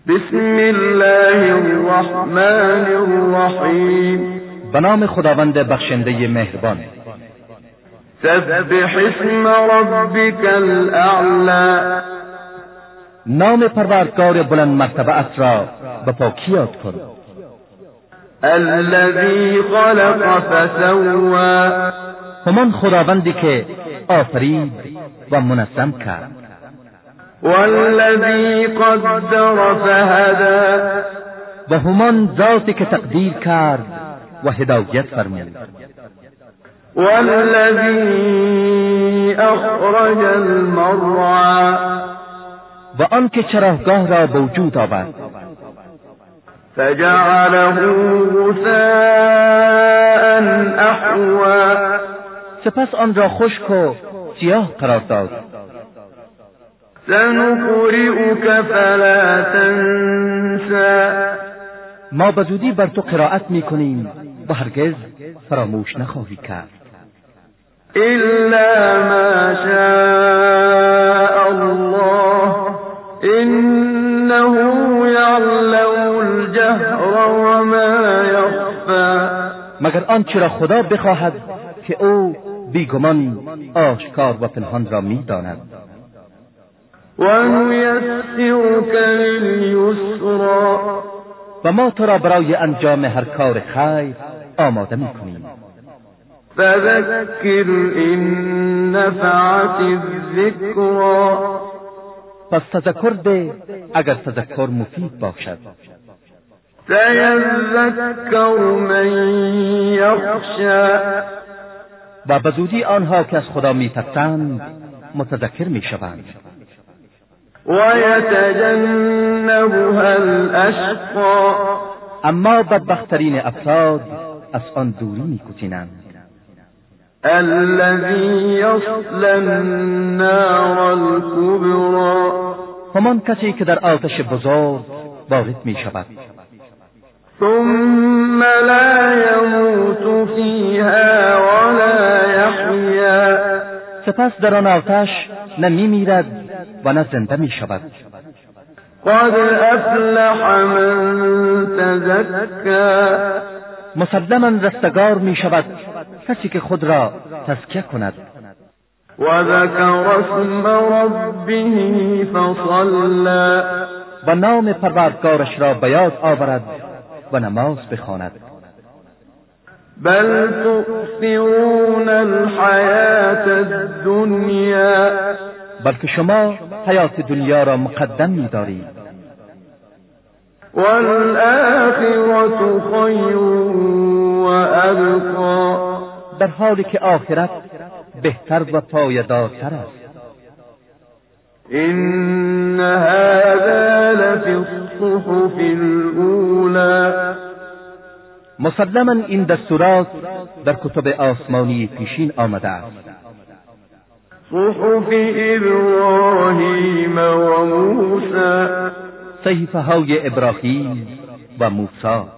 بسم الله الرحمن الرحیم. به نام خداوند بخشنده مهربان. سبح اسم ربک الاعلی. نام پروردگار بلند مرتبه را به پاکی یاد کن. الذی خلق فسوى. همان خداوندی که آفرید و منظم کرد. والذی قدر فهدى. و همان ذاتی که تقدیر کرد و هدایت فرمود. والذی اخرج المرعى. و آن که چراگاه را به وجود آورد. فجعله غثاء احوى. سپس آن را خشک و سیاه قرار داد. سنقرئك فلا تنسى. ما به زودی بر تو قرائت میکنیم و هرگز فراموش نخواهی کرد. الا ما شاء الله انه یعلم الجهر وما یخفى. مگر آنچه را خدا بخواهد که او بیگمان آشکار و پنهان را میداند. ونیسرک للیسری. و ما تو را برای انجام هر کار خیر آماده میکنیم. فذکر ان نفعت الذکری. پس تذکر ده اگر تذکر مفید باشد. سیذکر من یخشی. و به زودی آنها که از خدا میترسند متذکر میشوند. ویتجنبها الاشقی. اما بدبخترین افراد از آن دوری می‌کنند. الذی یصلی النار الکبری. همان کسی که در آتش بزرگ وارد می‌شود. ثم لا یموت فیها ولا یحیا. سپس در آن آتش نه می‌میرد و نه زنده می‌شود. قد افلح من تزکی. مسلماً رستگار می‌شود کسی که خود را تزکیه کند. و ذکر اسم ربه فصلی. و نام پروردگارش را به یاد آورد و نماز بخواند. بل تؤثرون الحیاة الدنیا. بلکه شما حیات دنیا را مقدم می‌دارید. والآخرة خیر و ابقی. در حالی که آخرت بهتر و پایدارتر است. ان هذا لفی الصحف الاولی. مسلماً این دستورات در کتب آسمانی پیشین آمده است. صحف ابراهیم و موسی. صحیفه های ابراهیم و موسی.